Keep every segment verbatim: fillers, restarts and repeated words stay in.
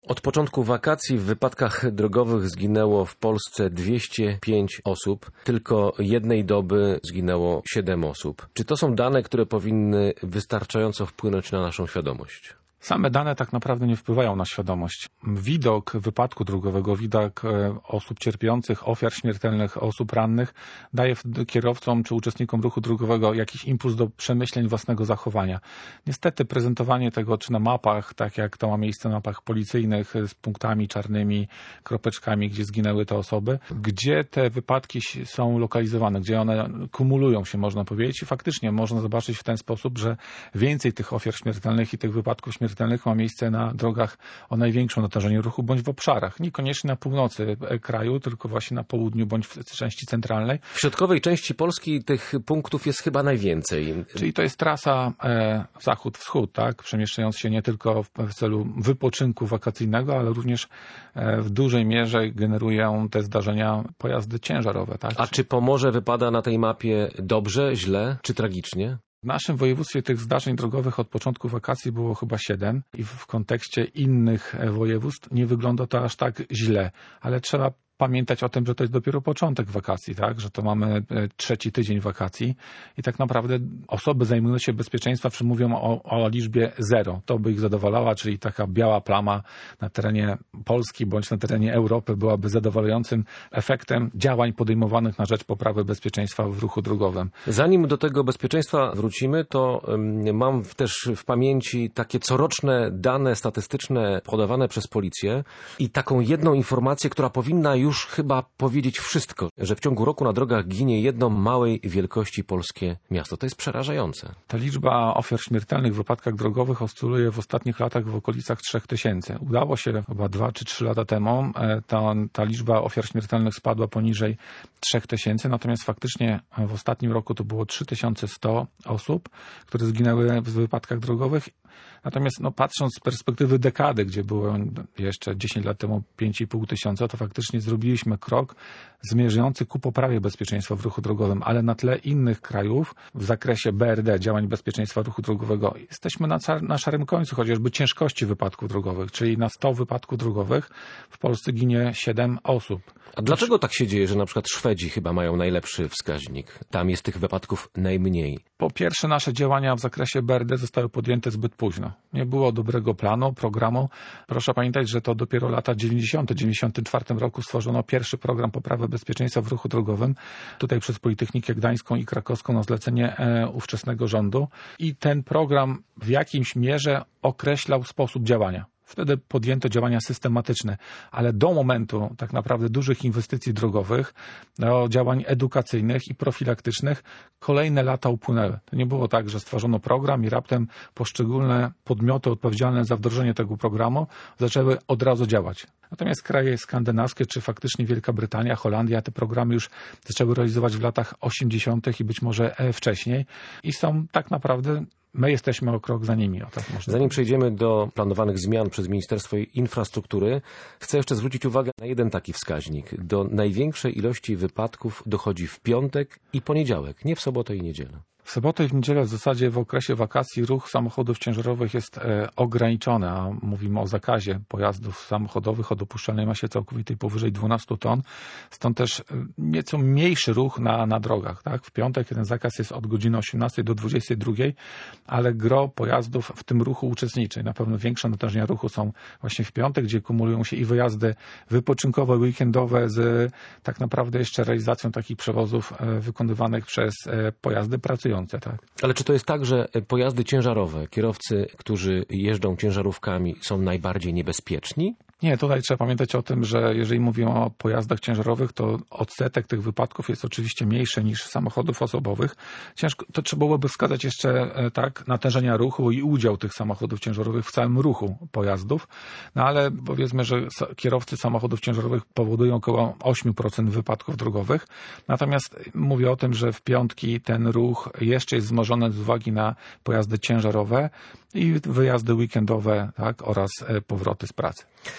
Od początku wakacji w wypadkach drogowych zginęło w Polsce dwieście pięć osób. Tylko jednej doby zginęło siedem osób. Czy to są dane, które powinny wystarczająco wpłynąć na naszą świadomość? Same dane tak naprawdę nie wpływają na świadomość. Widok wypadku drogowego, widok osób cierpiących, ofiar śmiertelnych, osób rannych daje kierowcom czy uczestnikom ruchu drogowego jakiś impuls do przemyśleń własnego zachowania. Niestety prezentowanie tego czy na mapach, tak jak to ma miejsce na mapach policyjnych z punktami czarnymi, kropeczkami, gdzie zginęły te osoby, gdzie te wypadki są lokalizowane, gdzie one kumulują się, można powiedzieć, i faktycznie można zobaczyć w ten sposób, że więcej tych ofiar śmiertelnych i tych wypadków śmiertelnych ma miejsce na drogach o największym natężeniu ruchu bądź w obszarach. Niekoniecznie na północy kraju, tylko właśnie na południu bądź w części centralnej. W środkowej części Polski tych punktów jest chyba najwięcej. Czyli to jest trasa e, zachód-wschód, tak? Przemieszczając się nie tylko w, w celu wypoczynku wakacyjnego, ale również e, w dużej mierze generują te zdarzenia pojazdy ciężarowe. Tak? A czy Pomorze wypada na tej mapie dobrze, źle czy tragicznie? W naszym województwie tych zdarzeń drogowych od początku wakacji było chyba siedem i w kontekście innych województw nie wygląda to aż tak źle, ale trzeba pamiętać o tym, że to jest dopiero początek wakacji, tak? Że to mamy trzeci tydzień wakacji i tak naprawdę osoby zajmujące się bezpieczeństwem mówią o, o liczbie zero. To by ich zadowalała, czyli taka biała plama na terenie Polski bądź na terenie Europy byłaby zadowalającym efektem działań podejmowanych na rzecz poprawy bezpieczeństwa w ruchu drogowym. Zanim do tego bezpieczeństwa wrócimy, to mam też w pamięci takie coroczne dane statystyczne podawane przez policję i taką jedną informację, która powinna już już chyba powiedzieć wszystko, że w ciągu roku na drogach ginie jedno małej wielkości polskie miasto. To jest przerażające. Ta liczba ofiar śmiertelnych w wypadkach drogowych oscyluje w ostatnich latach w okolicach trzech tysięcy. Udało się chyba dwa czy trzy lata temu, ta, ta liczba ofiar śmiertelnych spadła poniżej trzech tysięcy, natomiast faktycznie w ostatnim roku to było trzy tysiące sto osób, które zginęły w wypadkach drogowych. Natomiast no, patrząc z perspektywy dekady, gdzie było jeszcze dziesięć lat temu pięć i pół tysiąca, to faktycznie zrobiliśmy krok zmierzający ku poprawie bezpieczeństwa w ruchu drogowym, ale na tle innych krajów w zakresie B R D, działań bezpieczeństwa ruchu drogowego, jesteśmy na, na szarym końcu, chociażby ciężkości wypadków drogowych, czyli na sto wypadków drogowych w Polsce ginie siedem osób. A dlaczego tak się dzieje, że na przykład Szwedzi chyba mają najlepszy wskaźnik? Tam jest tych wypadków najmniej. Po pierwsze, nasze działania w zakresie B R D zostały podjęte zbyt późno. Nie było dobrego planu, programu. Proszę pamiętać, że to dopiero lata dziewięćdziesiąte. W dziewięćdziesiątym czwartym roku stworzono pierwszy program poprawy bezpieczeństwa w ruchu drogowym. Tutaj przez Politechnikę Gdańską i Krakowską na zlecenie e, ówczesnego rządu. I ten program w jakimś mierze określał sposób działania. Wtedy podjęto działania systematyczne, ale do momentu tak naprawdę dużych inwestycji drogowych, do działań edukacyjnych i profilaktycznych kolejne lata upłynęły. To nie było tak, że stworzono program i raptem poszczególne podmioty odpowiedzialne za wdrożenie tego programu zaczęły od razu działać. Natomiast kraje skandynawskie, czy faktycznie Wielka Brytania, Holandia, te programy już zaczęły realizować w latach osiemdziesiątych i być może wcześniej i są tak naprawdę my jesteśmy o krok za nimi. O tak można Zanim powiedzieć. przejdziemy do planowanych zmian przez Ministerstwo Infrastruktury, chcę jeszcze zwrócić uwagę na jeden taki wskaźnik. Do największej ilości wypadków dochodzi w piątek i poniedziałek, nie w sobotę i niedzielę. W sobotę i w niedzielę w zasadzie w okresie wakacji ruch samochodów ciężarowych jest e, ograniczony, a mówimy o zakazie pojazdów samochodowych o dopuszczalnej masie całkowitej powyżej dwunastu ton. Stąd też e, nieco mniejszy ruch na, na drogach. Tak? W piątek ten zakaz jest od godziny osiemnastej do dwudziestej drugiej, ale gro pojazdów w tym ruchu uczestniczy. Na pewno większe natężenia ruchu są właśnie w piątek, gdzie kumulują się i wyjazdy wypoczynkowe, weekendowe z tak naprawdę jeszcze realizacją takich przewozów e, wykonywanych przez e, pojazdy pracujące. Tak. Ale czy to jest tak, że pojazdy ciężarowe, kierowcy, którzy jeżdżą ciężarówkami, są najbardziej niebezpieczni? Nie, tutaj trzeba pamiętać o tym, że jeżeli mówimy o pojazdach ciężarowych, to odsetek tych wypadków jest oczywiście mniejszy niż samochodów osobowych. Ciężko, to trzeba byłoby wskazać jeszcze tak natężenia ruchu i udział tych samochodów ciężarowych w całym ruchu pojazdów. No ale powiedzmy, że kierowcy samochodów ciężarowych powodują około osiem procent wypadków drogowych. Natomiast mówię o tym, że w piątki ten ruch jeszcze jest wzmożony z uwagi na pojazdy ciężarowe i wyjazdy weekendowe, tak, oraz powroty z pracy.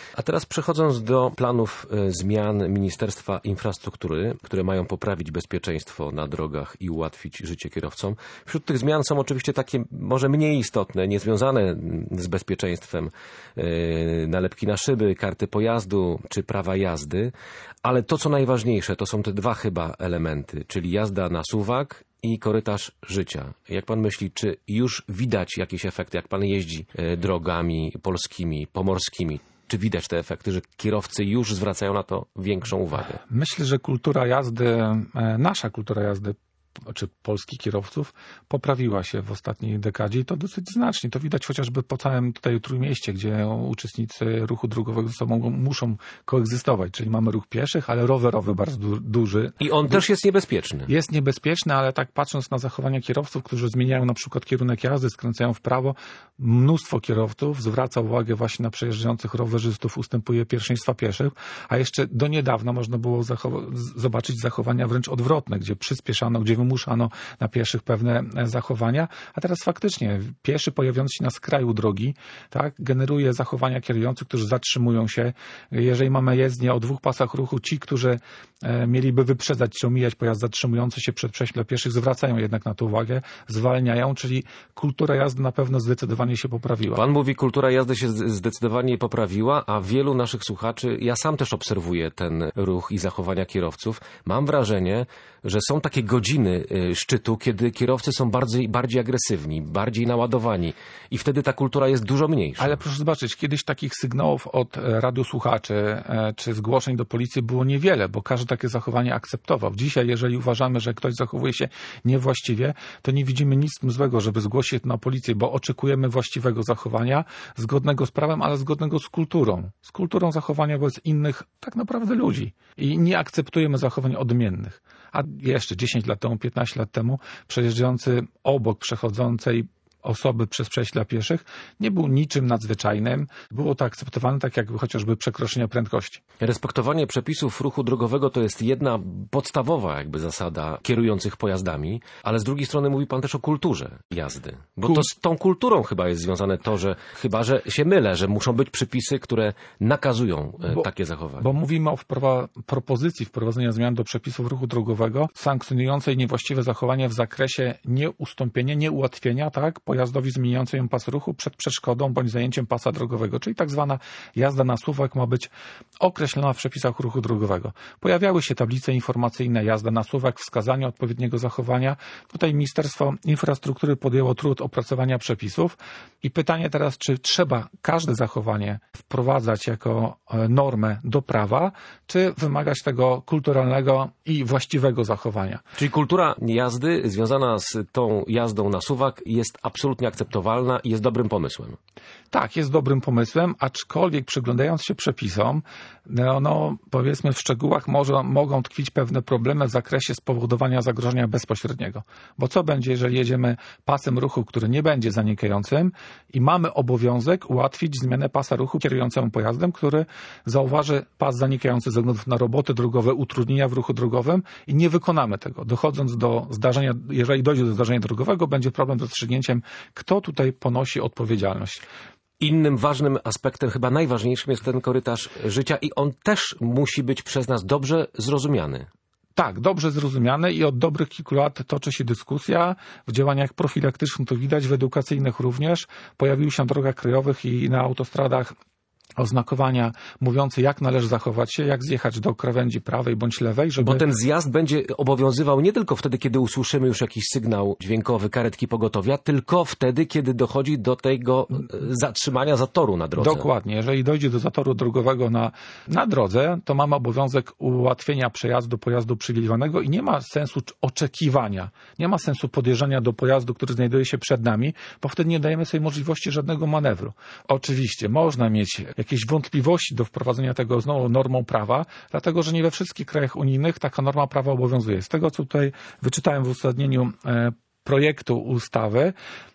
A teraz przechodząc do planów e, zmian Ministerstwa Infrastruktury, które mają poprawić bezpieczeństwo na drogach i ułatwić życie kierowcom. Wśród tych zmian są oczywiście takie może mniej istotne, niezwiązane z bezpieczeństwem, e, nalepki na szyby, karty pojazdu czy prawa jazdy, ale to co najważniejsze to są te dwa chyba elementy, czyli jazda na suwak i korytarz życia. Jak pan myśli, czy już widać jakieś efekty, jak pan jeździ e, drogami polskimi, pomorskimi? Czy widać te efekty, że kierowcy już zwracają na to większą uwagę? Myślę, że kultura jazdy, nasza kultura jazdy, czy polskich kierowców poprawiła się w ostatniej dekadzie i to dosyć znacznie. To widać chociażby po całym tutaj Trójmieście, gdzie uczestnicy ruchu drogowego ze sobą muszą koegzystować, czyli mamy ruch pieszych, ale rowerowy bardzo du- duży. I on też jest niebezpieczny. Jest niebezpieczny, ale tak patrząc na zachowania kierowców, którzy zmieniają na przykład kierunek jazdy, skręcają w prawo, mnóstwo kierowców zwraca uwagę właśnie na przejeżdżających rowerzystów, ustępuje pierwszeństwa pieszych, a jeszcze do niedawna można było zachow- zobaczyć zachowania wręcz odwrotne, gdzie przyspieszano, gdzie wymuszano na pieszych pewne zachowania, a teraz faktycznie pieszy pojawiający się na skraju drogi, tak, generuje zachowania kierujących, którzy zatrzymują się. Jeżeli mamy jezdnię o dwóch pasach ruchu, ci, którzy e, mieliby wyprzedzać czy omijać pojazd zatrzymujący się przed przejściem dla pieszych, zwracają jednak na to uwagę, zwalniają, czyli kultura jazdy na pewno zdecydowanie się poprawiła. Pan mówi, kultura jazdy się zdecydowanie poprawiła, a wielu naszych słuchaczy, ja sam też obserwuję ten ruch i zachowania kierowców. Mam wrażenie, że są takie godziny szczytu, kiedy kierowcy są bardziej, bardziej agresywni, bardziej naładowani i wtedy ta kultura jest dużo mniejsza. Ale proszę zobaczyć, kiedyś takich sygnałów od radiosłuchaczy czy zgłoszeń do policji było niewiele, bo każdy takie zachowanie akceptował. Dzisiaj, jeżeli uważamy, że ktoś zachowuje się niewłaściwie, to nie widzimy nic złego, żeby zgłosić to na policję, bo oczekujemy właściwego zachowania, zgodnego z prawem, ale zgodnego z kulturą. Z kulturą zachowania wobec innych tak naprawdę ludzi. I nie akceptujemy zachowań odmiennych. A jeszcze dziesięć lat temu, piętnaście lat temu przejeżdżający obok przechodzącej osoby przez przejście dla pieszych nie był niczym nadzwyczajnym. Było to akceptowane tak jak chociażby przekroczenie prędkości. Respektowanie przepisów ruchu drogowego to jest jedna podstawowa jakby zasada kierujących pojazdami, ale z drugiej strony mówi pan też o kulturze jazdy. Bo Kul- to z tą kulturą chyba jest związane to, że chyba, że się mylę, że muszą być przepisy, które nakazują Bo- takie zachowania. Bo mówimy o wprowa- propozycji wprowadzenia zmian do przepisów ruchu drogowego sankcjonującej niewłaściwe zachowanie w zakresie nieustąpienia, nieułatwienia, tak, pojazdowi zmieniającemu pas ruchu przed przeszkodą bądź zajęciem pasa drogowego, czyli tak zwana jazda na suwak ma być określona w przepisach ruchu drogowego. Pojawiały się tablice informacyjne, jazda na suwak, wskazanie odpowiedniego zachowania. Tutaj Ministerstwo Infrastruktury podjęło trud opracowania przepisów i pytanie teraz, czy trzeba każde zachowanie wprowadzać jako normę do prawa, czy wymagać tego kulturalnego i właściwego zachowania. Czyli kultura jazdy związana z tą jazdą na suwak jest absolutnie akceptowalna i jest dobrym pomysłem. Tak, jest dobrym pomysłem, aczkolwiek przyglądając się przepisom, no, no powiedzmy w szczegółach może, mogą tkwić pewne problemy w zakresie spowodowania zagrożenia bezpośredniego. Bo co będzie, jeżeli jedziemy pasem ruchu, który nie będzie zanikającym i mamy obowiązek ułatwić zmianę pasa ruchu kierującemu pojazdem, który zauważy pas zanikający ze względu na roboty drogowe, utrudnienia w ruchu drogowym i nie wykonamy tego. Dochodząc do zdarzenia, jeżeli dojdzie do zdarzenia drogowego, będzie problem z rozstrzygnięciem, kto tutaj ponosi odpowiedzialność. Innym ważnym aspektem, chyba najważniejszym jest ten korytarz życia i on też musi być przez nas dobrze zrozumiany. Tak, dobrze zrozumiane i od dobrych kilku lat toczy się dyskusja. W działaniach profilaktycznych to widać, w edukacyjnych również. Pojawiły się na drogach krajowych i na autostradach oznakowania mówiące, jak należy zachować się, jak zjechać do krawędzi prawej bądź lewej, żeby... Bo ten zjazd będzie obowiązywał nie tylko wtedy, kiedy usłyszymy już jakiś sygnał dźwiękowy karetki pogotowia, tylko wtedy, kiedy dochodzi do tego zatrzymania zatoru na drodze. Dokładnie. Jeżeli dojdzie do zatoru drogowego na, na drodze, to mamy obowiązek ułatwienia przejazdu pojazdu przywilejowanego i nie ma sensu oczekiwania, nie ma sensu podjeżdżania do pojazdu, który znajduje się przed nami, bo wtedy nie dajemy sobie możliwości żadnego manewru. Oczywiście można mieć jakieś wątpliwości do wprowadzenia tego znowu normą prawa, dlatego że nie we wszystkich krajach unijnych taka norma prawa obowiązuje. Z tego, co tutaj wyczytałem w uzasadnieniu projektu ustawy,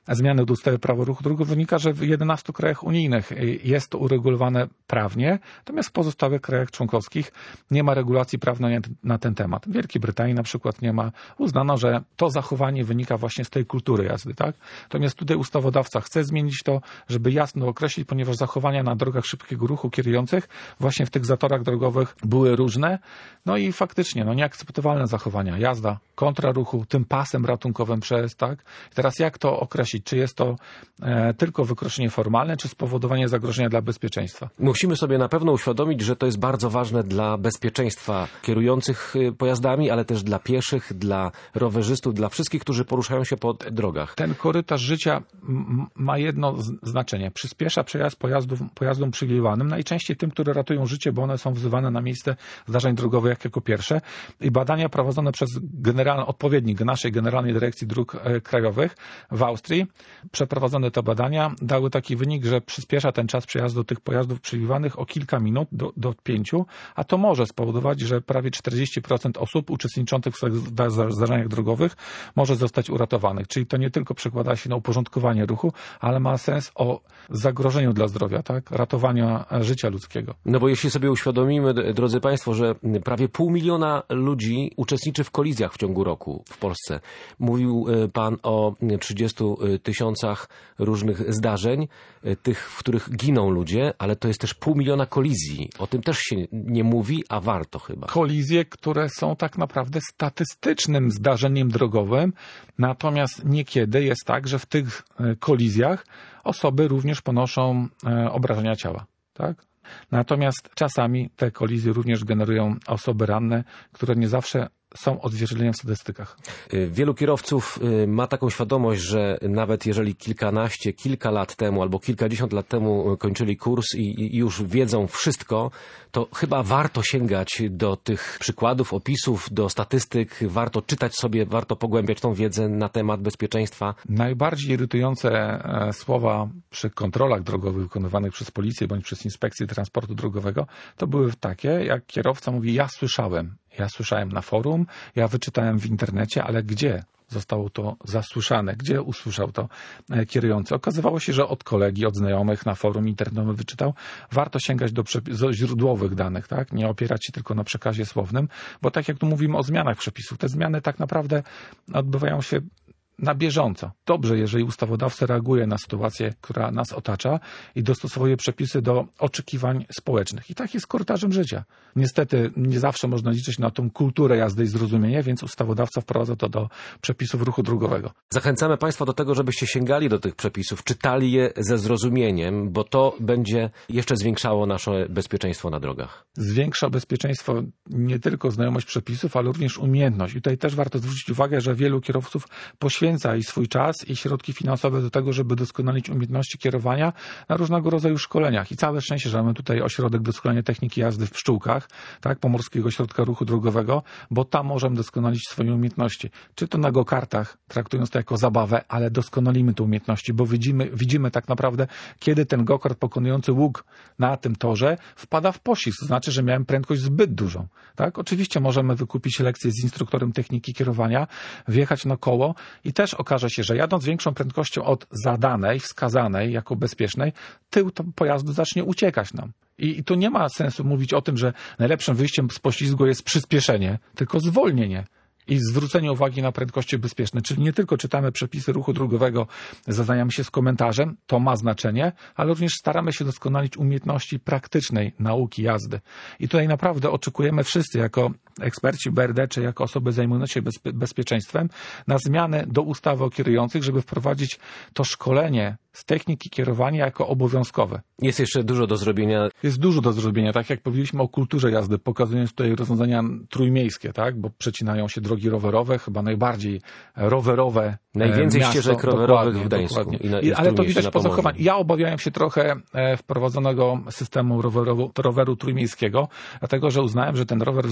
zmiany do ustawy Prawo ruchu drogowego wynika, że w jedenastu krajach unijnych jest to uregulowane prawnie, natomiast w pozostałych krajach członkowskich nie ma regulacji prawnej na ten temat. W Wielkiej Brytanii na przykład nie ma. Uznano, że to zachowanie wynika właśnie z tej kultury jazdy, tak? Natomiast tutaj ustawodawca chce zmienić to, żeby jasno określić, ponieważ zachowania na drogach szybkiego ruchu kierujących właśnie w tych zatorach drogowych były różne. No i faktycznie, no nieakceptowalne zachowania. Jazda kontra ruchu, tym pasem ratunkowym przez, tak? I teraz jak to określić? Czy jest to e, tylko wykroczenie formalne, czy spowodowanie zagrożenia dla bezpieczeństwa? Musimy sobie na pewno uświadomić, że to jest bardzo ważne dla bezpieczeństwa kierujących pojazdami, ale też dla pieszych, dla rowerzystów, dla wszystkich, którzy poruszają się po drogach. Ten korytarz życia m- ma jedno z- znaczenie. Przyspiesza przejazd pojazdów, pojazdom przywilejowanym, najczęściej tym, które ratują życie, bo one są wzywane na miejsce zdarzeń drogowych jak jako pierwsze. I badania prowadzone przez generalny, odpowiednik naszej Generalnej Dyrekcji Dróg Krajowych w Austrii, przeprowadzone te badania, dały taki wynik, że przyspiesza ten czas przejazdu tych pojazdów przywilejowanych o kilka minut do, do pięciu, a to może spowodować, że prawie czterdzieści procent osób uczestniczących w zdarzeniach drogowych może zostać uratowanych. Czyli to nie tylko przekłada się na uporządkowanie ruchu, ale ma sens o zagrożeniu dla zdrowia, tak? Ratowania życia ludzkiego. No bo jeśli sobie uświadomimy, drodzy Państwo, że prawie pół miliona ludzi uczestniczy w kolizjach w ciągu roku w Polsce. Mówił Pan o trzydziestu tysiącach różnych zdarzeń, tych, w których giną ludzie, ale to jest też pół miliona kolizji. O tym też się nie mówi, a warto chyba. Kolizje, które są tak naprawdę statystycznym zdarzeniem drogowym, natomiast niekiedy jest tak, że w tych kolizjach osoby również ponoszą obrażenia ciała, tak? Natomiast czasami te kolizje również generują osoby ranne, które nie zawsze są odzwierciedleniem w statystykach. Wielu kierowców ma taką świadomość, że nawet jeżeli kilkanaście, kilka lat temu albo kilkadziesiąt lat temu kończyli kurs i już wiedzą wszystko, to chyba warto sięgać do tych przykładów, opisów, do statystyk, warto czytać sobie, warto pogłębiać tą wiedzę na temat bezpieczeństwa. Najbardziej irytujące słowa przy kontrolach drogowych wykonywanych przez policję bądź przez inspekcję transportu drogowego to były takie, jak kierowca mówi: ja słyszałem. Ja słyszałem na forum, ja wyczytałem w internecie, ale gdzie zostało to zasłyszane? Gdzie usłyszał to kierujący? Okazywało się, że od kolegi, od znajomych na forum internetowym wyczytał. Warto sięgać do, do źródłowych danych, tak? Nie opierać się tylko na przekazie słownym, bo tak jak tu mówimy o zmianach przepisów, te zmiany tak naprawdę odbywają się na bieżąco. Dobrze, jeżeli ustawodawca reaguje na sytuację, która nas otacza i dostosowuje przepisy do oczekiwań społecznych. I tak jest korytarzem życia. Niestety nie zawsze można liczyć na tą kulturę jazdy i zrozumienie, więc ustawodawca wprowadza to do przepisów ruchu drogowego. Zachęcamy Państwa do tego, żebyście sięgali do tych przepisów, czytali je ze zrozumieniem, bo to będzie jeszcze zwiększało nasze bezpieczeństwo na drogach. Zwiększa bezpieczeństwo nie tylko znajomość przepisów, ale również umiejętność. I tutaj też warto zwrócić uwagę, że wielu kierowców poświęca i swój czas i środki finansowe do tego, żeby doskonalić umiejętności kierowania na różnego rodzaju szkoleniach. I całe szczęście, że mamy tutaj ośrodek doskonalenia techniki jazdy w Pszczółkach, tak, Pomorskiego Ośrodka Ruchu Drogowego, bo tam możemy doskonalić swoje umiejętności. Czy to na go-kartach, traktując to jako zabawę, ale doskonalimy te umiejętności, bo widzimy, widzimy tak naprawdę, kiedy ten go-kart pokonujący łuk na tym torze wpada w poślizg. To znaczy, że miałem prędkość zbyt dużą. Tak? Oczywiście możemy wykupić lekcję z instruktorem techniki kierowania, wjechać na koło i też okaże się, że jadąc większą prędkością od zadanej, wskazanej jako bezpiecznej, tył pojazdu zacznie uciekać nam. I, I tu nie ma sensu mówić o tym, że najlepszym wyjściem z poślizgu jest przyspieszenie, tylko zwolnienie i zwrócenie uwagi na prędkości bezpieczne. Czyli nie tylko czytamy przepisy ruchu drogowego, zadajamy się z komentarzem, to ma znaczenie, ale również staramy się doskonalić umiejętności praktycznej nauki jazdy. I tutaj naprawdę oczekujemy wszyscy jako eksperci B R D, czy jako osoby zajmujące się bezpie- bezpieczeństwem, na zmiany do ustawy o kierujących, żeby wprowadzić to szkolenie z techniki kierowania jako obowiązkowe. Jest jeszcze dużo do zrobienia. Jest dużo do zrobienia, tak jak powiedzieliśmy o kulturze jazdy, pokazując tutaj rozwiązania trójmiejskie, tak, bo przecinają się drogi rowerowe, chyba najbardziej rowerowe Najwięcej miasto, ścieżek rowerowych w dokładnie, Gdańsku. dokładnie. I na, I, i ale to widać na po Pomorzu. zachowaniu. Ja obawiałem się trochę wprowadzonego systemu roweru, roweru trójmiejskiego, dlatego że uznałem, że ten rower ze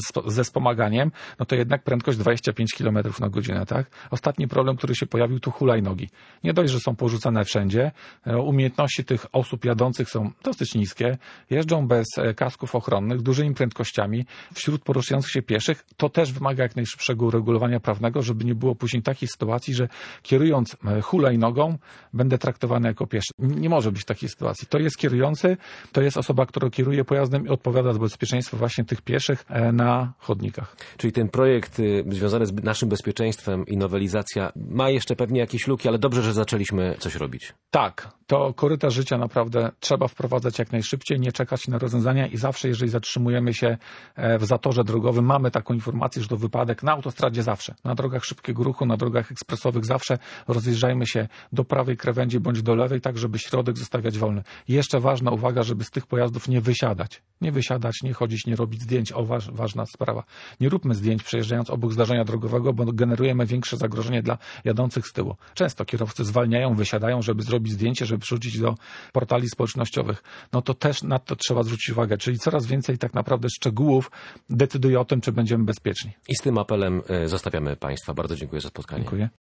wspomaganiem, no to jednak prędkość dwadzieścia pięć kilometrów na godzinę, tak? Ostatni problem, który się pojawił, to hulajnogi. Nie dość, że są porzucane wszędzie, umiejętności tych osób jadących są dosyć niskie, jeżdżą bez kasków ochronnych, dużymi prędkościami, wśród poruszających się pieszych, to też wymaga jak najszybszego uregulowania prawnego, żeby nie było później takiej sytuacji, że kierując hulajnogą będę traktowany jako pieszy. Nie może być takiej sytuacji. To jest kierujący, to jest osoba, która kieruje pojazdem i odpowiada za bezpieczeństwo właśnie tych pieszych na chodnikach. Czyli ten projekt y, związany z naszym bezpieczeństwem i nowelizacja ma jeszcze pewnie jakieś luki, ale dobrze, że zaczęliśmy coś robić. Tak, to korytarz życia naprawdę trzeba wprowadzać jak najszybciej, nie czekać na rozwiązania i zawsze, jeżeli zatrzymujemy się w zatorze drogowym, mamy taką informację, że to wypadek na autostradzie zawsze, na drogach szybkiego ruchu, na drogach ekspresowych zawsze rozjeżdżajmy się do prawej krawędzi bądź do lewej, tak żeby środek zostawiać wolny. I jeszcze ważna uwaga, żeby z tych pojazdów nie wysiadać. Nie wysiadać, nie chodzić, nie robić zdjęć. O, waż, ważna sprawa. Nie róbmy zdjęć przejeżdżając obok zdarzenia drogowego, bo generujemy większe zagrożenie dla jadących z tyłu. Często kierowcy zwalniają, wysiadają, żeby zrobić zdjęcie, żeby wrzucić do portali społecznościowych. No to też na to trzeba zwrócić uwagę. Czyli coraz więcej tak naprawdę szczegółów decyduje o tym, czy będziemy bezpieczni. I z tym apelem y, zostawiamy Państwa. Bardzo dziękuję za spotkanie. Dziękuję.